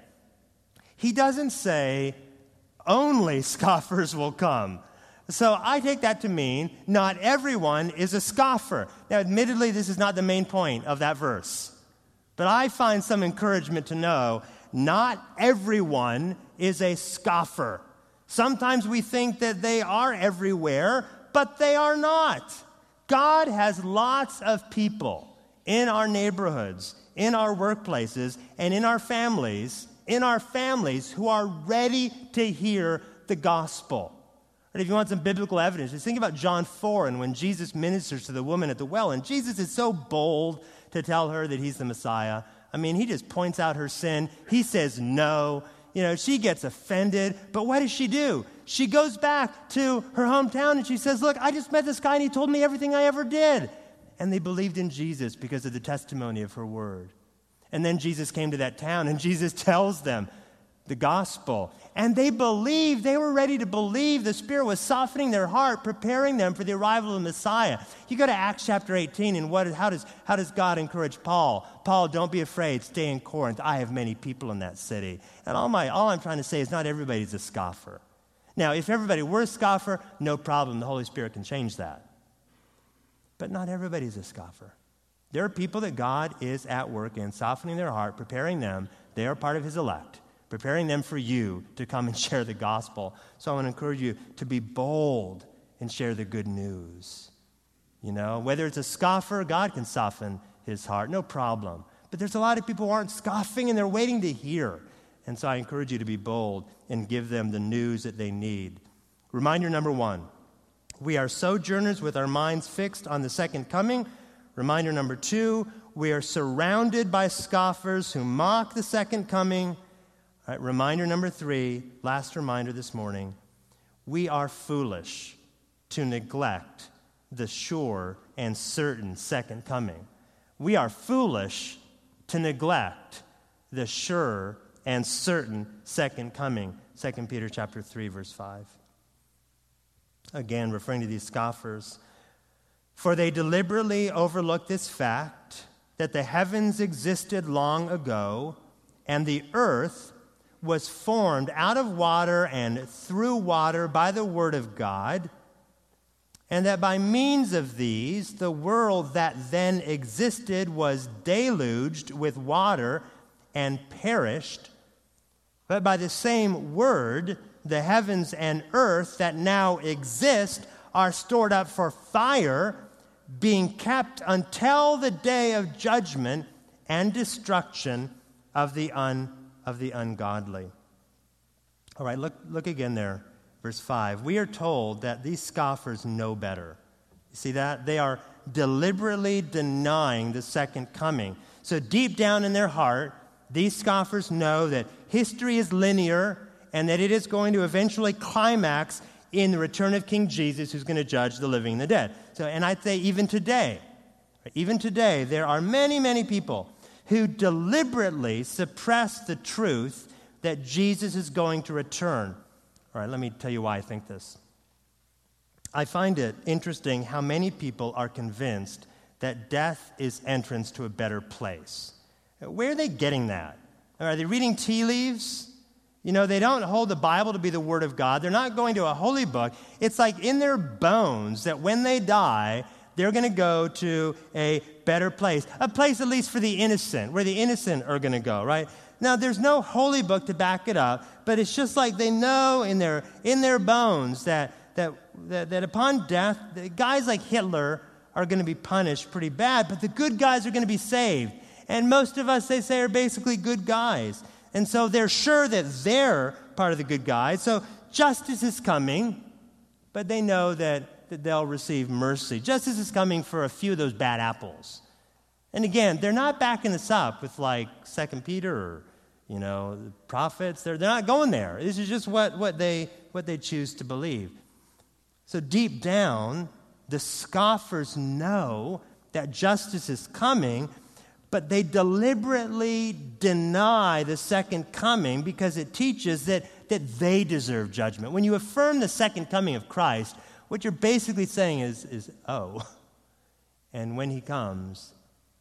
He doesn't say only scoffers will come. So I take that to mean not everyone is a scoffer. Now, admittedly, this is not the main point of that verse. But I find some encouragement to know not everyone is a scoffer. Sometimes we think that they are everywhere, but they are not. God has lots of people in our neighborhoods, in our workplaces, and in our families, in our families who are ready to hear the gospel. And if you want some biblical evidence, just think about John four and when Jesus ministers to the woman at the well. And Jesus is so bold to tell her that he's the Messiah. I mean, he just points out her sin. He says no. You know, she gets offended. But what does she do? She goes back to her hometown and she says, look, I just met this guy and he told me everything I ever did. And they believed in Jesus because of the testimony of her word. And then Jesus came to that town and Jesus tells them the gospel. And they believed, they were ready to believe. The Spirit was softening their heart, preparing them for the arrival of the Messiah. You go to Acts chapter eighteen, and what, how, does, how does God encourage Paul? Paul, don't be afraid, stay in Corinth. I have many people in that city. And all, my, all I'm trying to say is not everybody's a scoffer. Now, if everybody were a scoffer, no problem. The Holy Spirit can change that. But not everybody's a scoffer. There are people that God is at work in, softening their heart, preparing them. They are part of his elect, preparing them for you to come and share the gospel. So I want to encourage you to be bold and share the good news. You know, whether it's a scoffer, God can soften his heart, no problem. But there's a lot of people who aren't scoffing and they're waiting to hear. And so I encourage you to be bold and give them the news that they need. Reminder number one, we are sojourners with our minds fixed on the second coming. Reminder number two, we are surrounded by scoffers who mock the second coming. All right, reminder number three, last reminder this morning, we are foolish to neglect the sure and certain second coming. We are foolish to neglect the sure and certain second coming. Second Peter chapter three, verse five. Again, referring to these scoffers. For they deliberately overlook this fact that the heavens existed long ago, and the earth was formed out of water and through water by the word of God, and that by means of these, the world that then existed was deluged with water and perished. But by the same word, the heavens and earth that now exist are stored up for fire, being kept until the day of judgment and destruction of the un, of the ungodly. All right, look, look again there, verse five. We are told that these scoffers know better. You see that? They are deliberately denying the second coming. So deep down in their heart, these scoffers know that history is linear and that it is going to eventually climax in the return of King Jesus, who's going to judge the living and the dead. So, and I'd say even today, even today, there are many, many people who deliberately suppress the truth that Jesus is going to return. All right, let me tell you why I think this. I find it interesting how many people are convinced that death is entrance to a better place. Where are they getting that? Are they reading tea leaves? You know, they don't hold the Bible to be the Word of God. They're not going to a holy book. It's like in their bones that when they die, they're going to go to a better place, a place at least for the innocent, where the innocent are going to go, right? Now, there's no holy book to back it up, but it's just like they know in their in their bones that that that, that upon death, the guys like Hitler are going to be punished pretty bad, but the good guys are going to be saved. And most of us, they say, are basically good guys. And so they're sure that they're part of the good guys. So justice is coming, but they know that, that they'll receive mercy. Justice is coming for a few of those bad apples. And again, they're not backing this up with like Second Peter or, you know, the prophets. They're, they're not going there. This is just what, what, they, what they choose to believe. So deep down, the scoffers know that justice is coming, but they deliberately deny the second coming because it teaches that, that they deserve judgment. When you affirm the second coming of Christ, what you're basically saying is, is oh, and when he comes,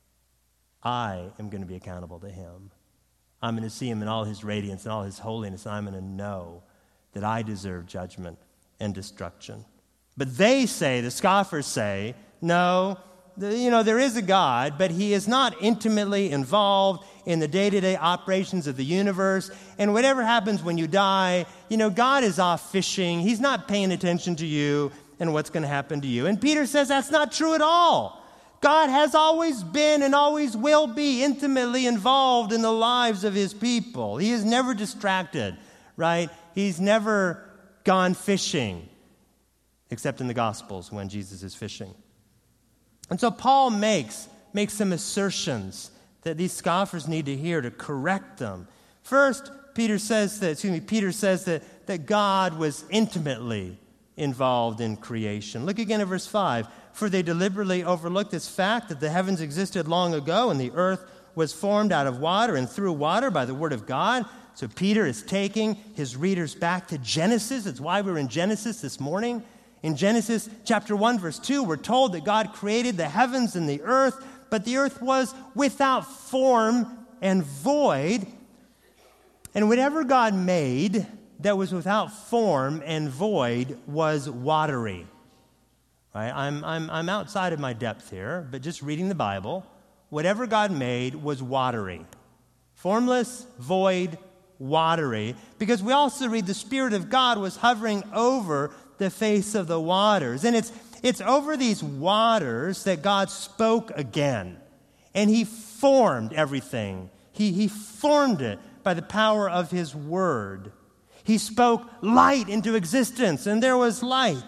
I am going to be accountable to him. I'm going to see him in all his radiance and all his holiness, and I'm going to know that I deserve judgment and destruction. But they say, the scoffers say, no, you know, there is a God, but he is not intimately involved in the day-to-day operations of the universe. And whatever happens when you die, you know, God is off fishing. He's not paying attention to you and what's going to happen to you. And Peter says that's not true at all. God has always been and always will be intimately involved in the lives of his people. He is never distracted, right? He's never gone fishing, except in the Gospels when Jesus is fishing. And so Paul makes, makes some assertions that these scoffers need to hear to correct them. First, Peter says that, excuse me, Peter says that, that God was intimately involved in creation. Look again at verse five. For they deliberately overlooked this fact that the heavens existed long ago and the earth was formed out of water and through water by the word of God. So Peter is taking his readers back to Genesis. That's why we're in Genesis this morning. In Genesis chapter one, verse two, we're told that God created the heavens and the earth, but the earth was without form and void. And whatever God made that was without form and void was watery. Right? I'm, I'm, I'm outside of my depth here, but just reading the Bible, whatever God made was watery. Formless, void, watery. Because we also read the Spirit of God was hovering over the face of the waters. And it's it's over these waters that God spoke again. And he formed everything. He, he formed it by the power of his word. He spoke light into existence, and there was light.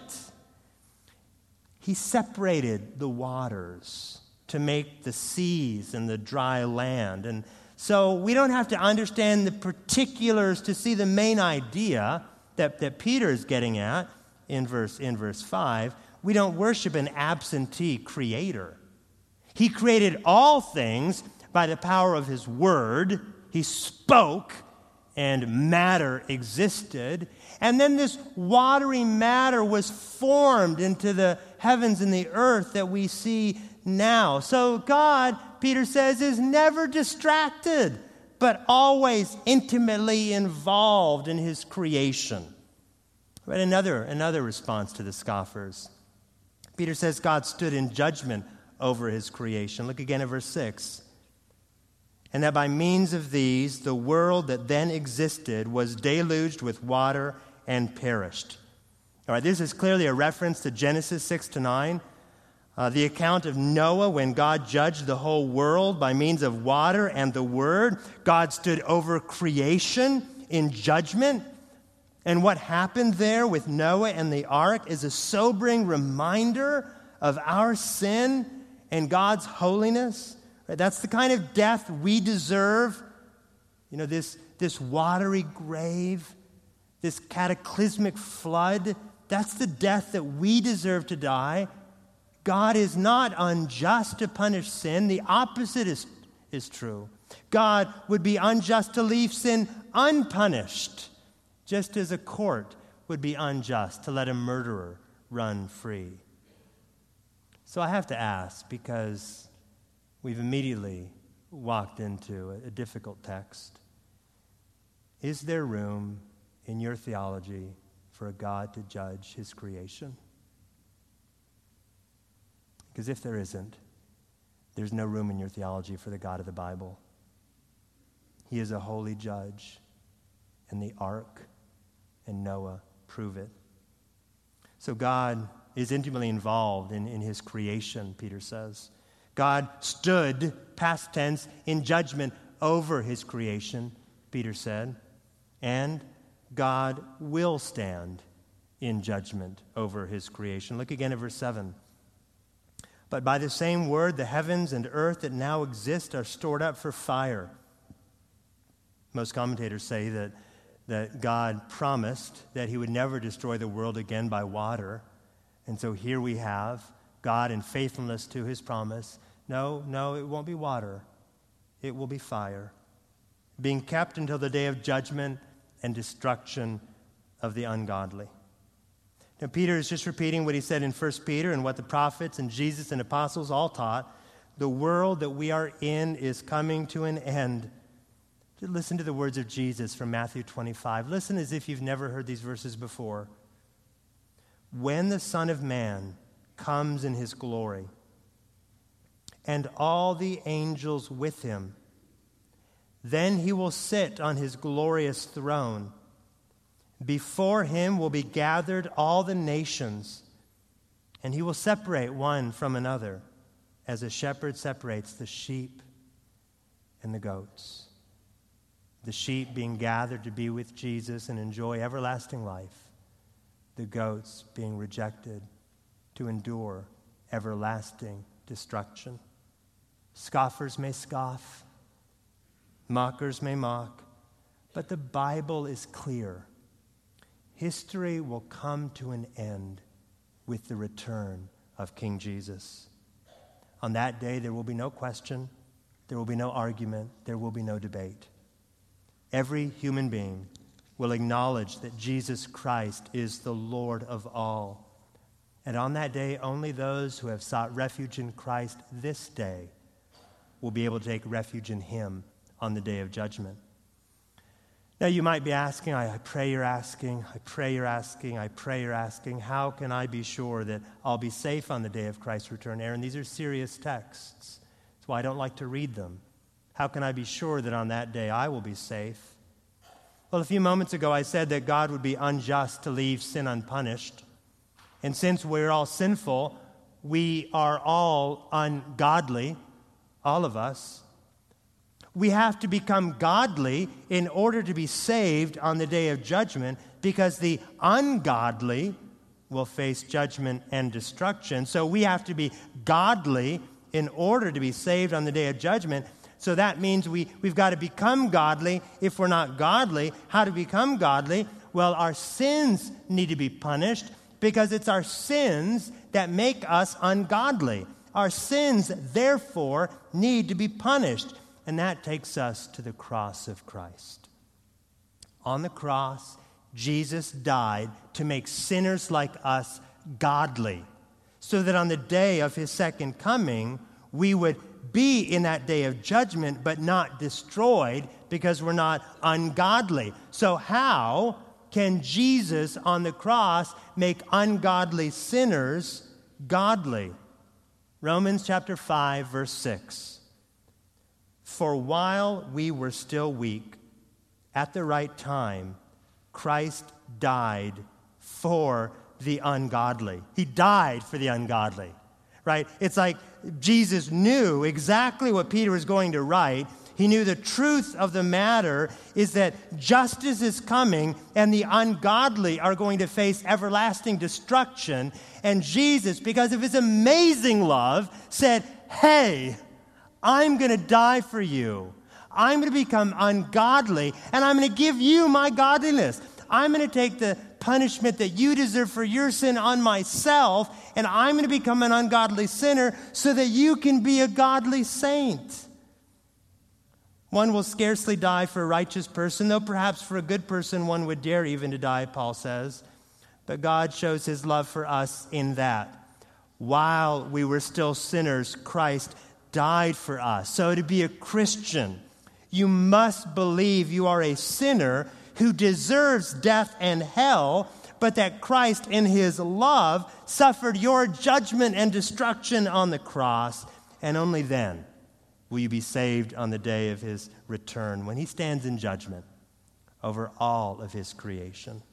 He separated the waters to make the seas and the dry land. And so we don't have to understand the particulars to see the main idea that, that Peter is getting at. In verse, in verse five, we don't worship an absentee creator. He created all things By the power of his word, he spoke, and matter existed. And then this watery matter was formed into the heavens and the earth that we see now. So God, Peter says, is never distracted, but always intimately involved in his creation. But another, another response to the scoffers. Peter says God stood in judgment over his creation. Look again at verse six. And that by means of these, the world that then existed was deluged with water and perished. All right, this is clearly a reference to Genesis six to nine. Uh, the account of Noah when God judged the whole world by means of water and the word. God stood over creation in judgment. And what happened there with Noah and the ark is a sobering reminder of our sin and God's holiness. That's the kind of death we deserve. You know, this, this watery grave, this cataclysmic flood, that's the death that we deserve to die. God is not unjust to punish sin. The opposite is, is true. God would be unjust to leave sin unpunished, just as a court would be unjust to let a murderer run free. So I have to ask, because we've immediately walked into a, a difficult text. Is there room in your theology for a God to judge his creation? Because if there isn't, there's no room in your theology for the God of the Bible. He is a holy judge, and the ark and Noah prove it. So God is intimately involved in, in his creation, Peter says. God stood, past tense, in judgment over his creation, Peter said. And God will stand in judgment over his creation. Look again at verse seven. But by the same word, the heavens and earth that now exist are stored up for fire. Most commentators say that, that God promised that he would never destroy the world again by water. And so here we have God in faithfulness to his promise. No, no, it won't be water. It will be fire, being kept until the day of judgment and destruction of the ungodly. Now, Peter is just repeating what he said in First Peter and what the prophets and Jesus and apostles all taught. The world that we are in is coming to an end. Just listen to the words of Jesus from Matthew twenty-five. Listen as if you've never heard these verses before. When the Son of Man comes in his glory, and all the angels with him, then he will sit on his glorious throne. Before him will be gathered all the nations, and he will separate one from another, as a shepherd separates the sheep and the goats. The sheep being gathered to be with Jesus and enjoy everlasting life, the goats being rejected to endure everlasting destruction. Scoffers may scoff, mockers may mock, but the Bible is clear. History will come to an end with the return of King Jesus. On that day, there will be no question, there will be no argument, there will be no debate. Every human being will acknowledge that Jesus Christ is the Lord of all. And on that day, only those who have sought refuge in Christ this day will be able to take refuge in him on the day of judgment. Now, you might be asking, I, I pray you're asking, I pray you're asking, I pray you're asking, how can I be sure that I'll be safe on the day of Christ's return? Aaron, these are serious texts. That's why I don't like to read them. How can I be sure that on that day I will be safe? Well, a few moments ago I said that God would be unjust to leave sin unpunished. And since we're all sinful, we are all ungodly, all of us. We have to become godly in order to be saved on the day of judgment, because the ungodly will face judgment and destruction. So we have to be godly in order to be saved on the day of judgment. So that means we, we've got to become godly. If we're not godly, how to become godly? Well, our sins need to be punished, because it's our sins that make us ungodly. Our sins, therefore, need to be punished. And that takes us to the cross of Christ. On the cross, Jesus died to make sinners like us godly, so that on the day of his second coming, we would be in that day of judgment, but not destroyed because we're not ungodly. So how can Jesus on the cross make ungodly sinners godly? Romans chapter five, verse six. For while we were still weak, at the right time, Christ died for the ungodly. He died for the ungodly, right? It's like Jesus knew exactly what Peter was going to write. He knew the truth of the matter is that justice is coming and the ungodly are going to face everlasting destruction. And Jesus, because of his amazing love, said, hey, I'm going to die for you. I'm going to become ungodly, and I'm going to give you my godliness. I'm going to take the punishment that you deserve for your sin on myself, and I'm going to become an ungodly sinner so that you can be a godly saint. One will scarcely die for a righteous person, though perhaps for a good person one would dare even to die, Paul says. But God shows his love for us in that while we were still sinners, Christ died for us. So to be a Christian, you must believe you are a sinner who deserves death and hell, but that Christ in his love suffered your judgment and destruction on the cross, and only then will you be saved on the day of his return, when he stands in judgment over all of his creation.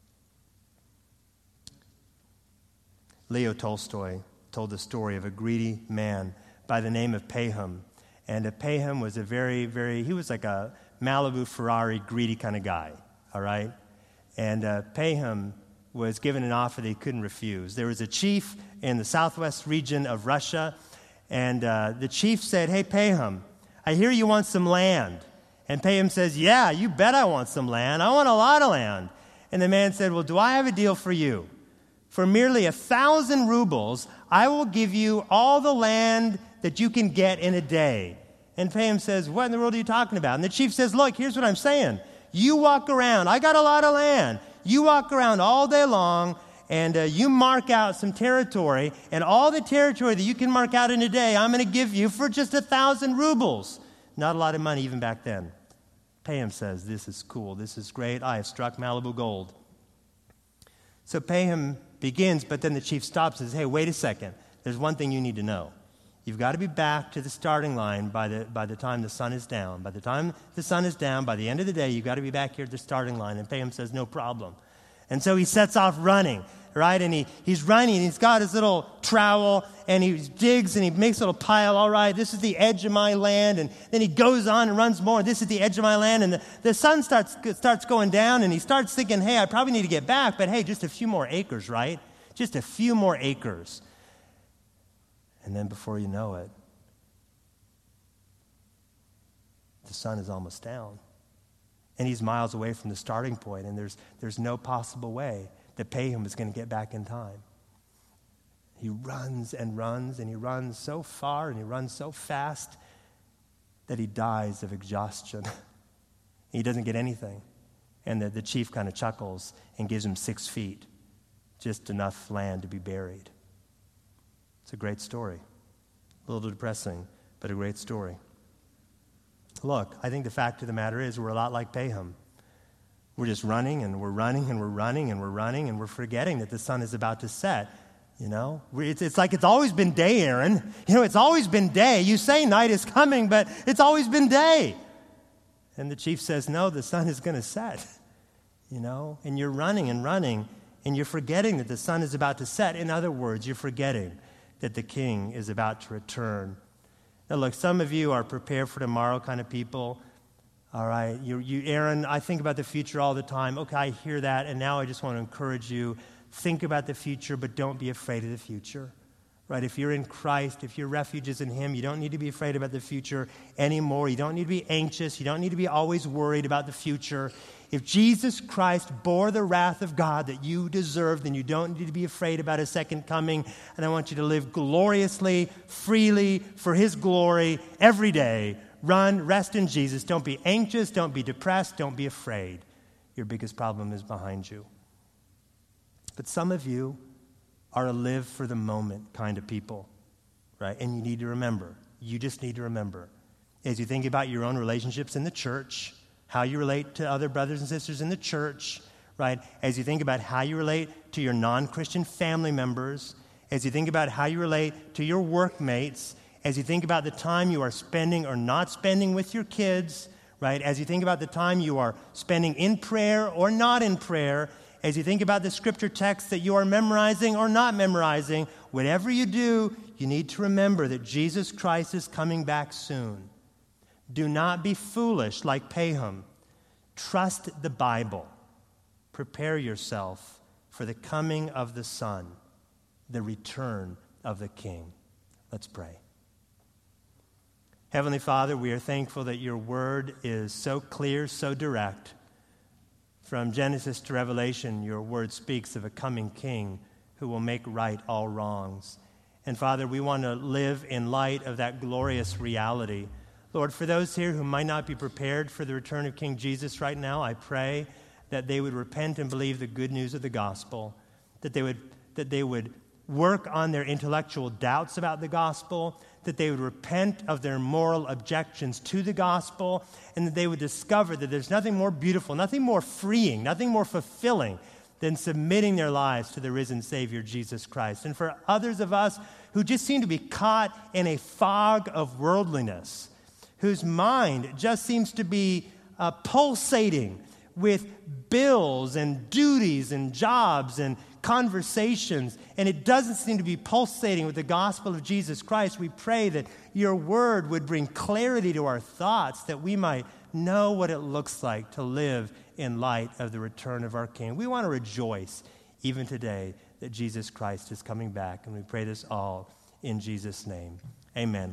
Leo Tolstoy told the story of a greedy man by the name of Pahom. And uh, Pahom was a very, very, he was like a Malibu, Ferrari, greedy kind of guy, all right? And uh, Pahom was given an offer that he couldn't refuse. There was a chief in the southwest region of Russia, and uh, the chief said, hey, Pahom, I hear you want some land. And Pahom says, yeah, you bet I want some land. I want a lot of land. And the man said, well, do I have a deal for you? For merely a thousand rubles, I will give you all the land that you can get in a day. And Pahom says, what in the world are you talking about? And the chief says, look, here's what I'm saying. You walk around. I got a lot of land. You walk around all day long, and uh, you mark out some territory, and all the territory that you can mark out in a day, I'm going to give you for just a thousand rubles. Not a lot of money even back then. Pahom says, this is cool. This is great. I have struck Malibu gold. So Pahom begins, but then the chief stops and says, hey, wait a second. There's one thing you need to know. You've got to be back to the starting line by the by the time the sun is down. By the time the sun is down, by the end of the day, you've got to be back here at the starting line. And Pahom says, no problem. And so he sets off running, right? And he, he's running, and he's got his little trowel, and he digs, and he makes a little pile. All right, this is the edge of my land. And then he goes on and runs more. This is the edge of my land. And the, the sun starts starts going down, and he starts thinking, hey, I probably need to get back. But hey, just a few more acres, right? Just a few more acres. And then before you know it, the sun is almost down. And he's miles away from the starting point, and there's there's no possible way that Pahom is going to get back in time. He runs and runs, and he runs so far, and he runs so fast that he dies of exhaustion. He doesn't get anything. And the, the chief kind of chuckles and gives him six feet, just enough land to be buried. It's a great story. A little depressing, but a great story. Look, I think the fact of the matter is we're a lot like Pahom. We're just running and we're running and we're running and we're running and we're forgetting that the sun is about to set. You know, it's, it's like it's always been day, Aaron. You know, it's always been day. You say night is coming, but it's always been day. And the chief says, no, the sun is going to set. You know, and you're running and running and you're forgetting that the sun is about to set. In other words, you're forgetting that the king is about to return. Now, look, some of you are prepared for tomorrow kind of people. All right, you, you, Aaron, I think about the future all the time. Okay, I hear that, and now I just want to encourage you. Think about the future, but don't be afraid of the future. Right? If you're in Christ, if your refuge is in him, you don't need to be afraid about the future anymore. You don't need to be anxious. You don't need to be always worried about the future. If Jesus Christ bore the wrath of God that you deserve, then you don't need to be afraid about his second coming. And I want you to live gloriously, freely, for his glory every day, Run, rest in Jesus. Don't be anxious. Don't be depressed. Don't be afraid. Your biggest problem is behind you. But some of you are a live for the moment kind of people, right? And you need to remember, you just need to remember, as you think about your own relationships in the church, how you relate to other brothers and sisters in the church, right? As you think about how you relate to your non-Christian family members, as you think about how you relate to your workmates, as you think about the time you are spending or not spending with your kids, right? As you think about the time you are spending in prayer or not in prayer, as you think about the scripture text that you are memorizing or not memorizing, whatever you do, you need to remember that Jesus Christ is coming back soon. Do not be foolish like Paham. Trust the Bible. Prepare yourself for the coming of the Son, the return of the King. Let's pray. Heavenly Father, we are thankful that your word is so clear, so direct. From Genesis to Revelation, your word speaks of a coming king who will make right all wrongs. And Father, we want to live in light of that glorious reality. Lord, for those here who might not be prepared for the return of King Jesus right now, I pray that they would repent and believe the good news of the gospel, that they would, that they would work on their intellectual doubts about the gospel, that they would repent of their moral objections to the gospel, and that they would discover that there's nothing more beautiful, nothing more freeing, nothing more fulfilling than submitting their lives to the risen Savior, Jesus Christ. And for others of us who just seem to be caught in a fog of worldliness, whose mind just seems to be uh, pulsating with bills and duties and jobs and conversations, and it doesn't seem to be pulsating with the gospel of Jesus Christ, we pray that your word would bring clarity to our thoughts, that we might know what it looks like to live in light of the return of our King. We want to rejoice even today that Jesus Christ is coming back, and we pray this all in Jesus' name. Amen.